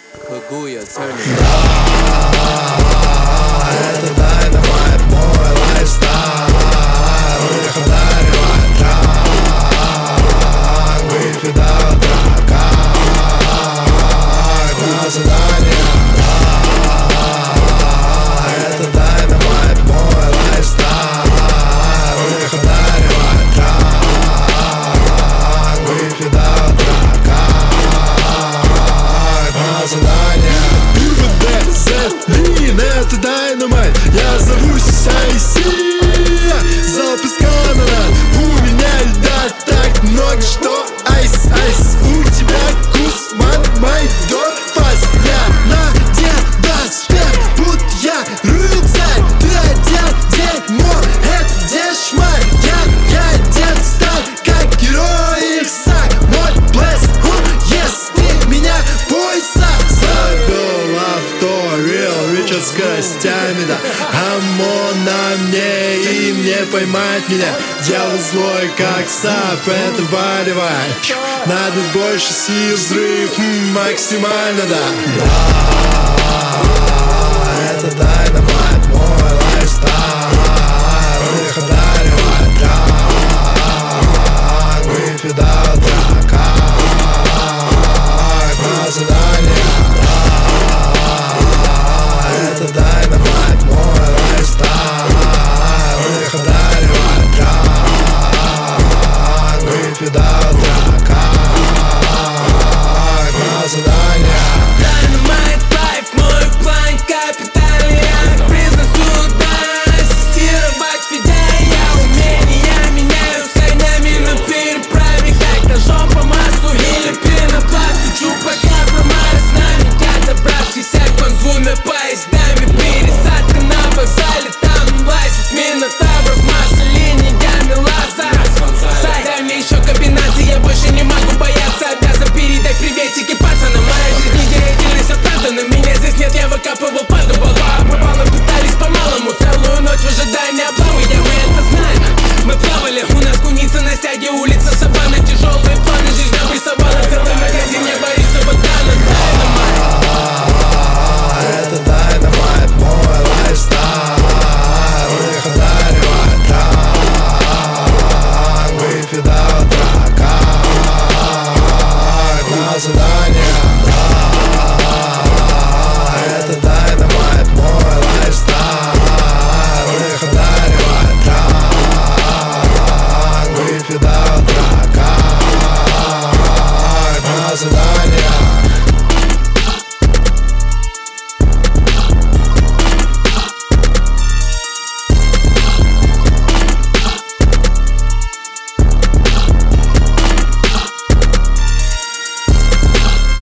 Kaguya turning. Это Dynamite, мой лайфстайл. Их одаривает драк, выпью до утра, как на задание. Это Dynamite, мой лайфстайл. Их одаривает драк, выпью до утра, как на задание. Блин, это Dynamite, я зовусь IC. Залп из канона, у меня льда так много, что айс. У тебя Кузман, мой допас. Я надел доспех, будто я рыцарь. Ты одел дерьмо, это дешмарь. Я одет сталь, как герой их саг. Мой блэс, если меня бойся. Завел авто, real Ричард с гостями, да. ОМОН на мне, им не поймать меня. Дело злой, как сап, это валивай. Надо больше сил, взрыв максимально, да. Это Dynamite, мой лайфстайл.